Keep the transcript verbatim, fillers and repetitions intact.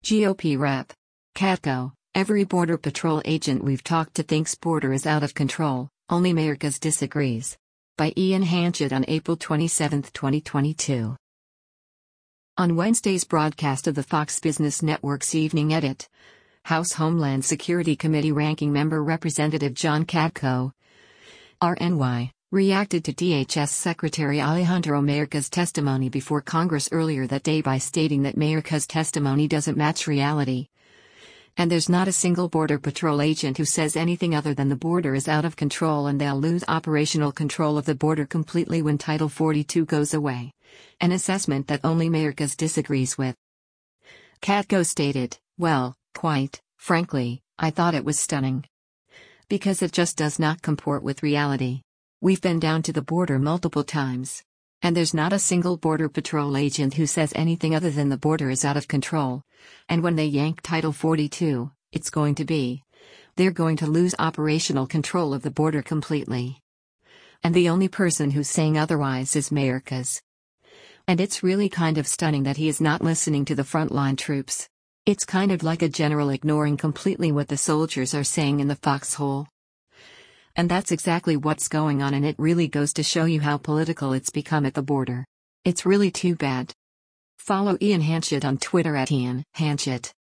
G O P rep. Katko, every Border Patrol agent we've talked to thinks border is out of control, only Mayorkas disagrees. By Ian Hanchett on April twenty-seventh, twenty twenty-two. On Wednesday's broadcast of the Fox Business Network's Evening Edit, House Homeland Security Committee Ranking Member Representative John Katko, R N Y, reacted to D H S Secretary Alejandro Mayorkas' testimony before Congress earlier that day by stating that Mayorkas' testimony doesn't match reality. And there's not a single Border Patrol agent who says anything other than the border is out of control and they'll lose operational control of the border completely when Title forty-two goes away. An assessment that only Mayorkas disagrees with. Katko stated, "Well, quite frankly, I thought it was stunning. Because it just does not comport with reality. We've been down to the border multiple times. And there's not a single Border Patrol agent who says anything other than the border is out of control. And when they yank Title forty-two, it's going to be. They're going to lose operational control of the border completely. And the only person who's saying otherwise is Mayorkas. And it's really kind of stunning that he is not listening to the frontline troops. It's kind of like a general ignoring completely what the soldiers are saying in the foxhole. And that's exactly what's going on, and it really goes to show you how political it's become at the border. It's really too bad." Follow Ian Hanchett on Twitter at Ian Hanchett.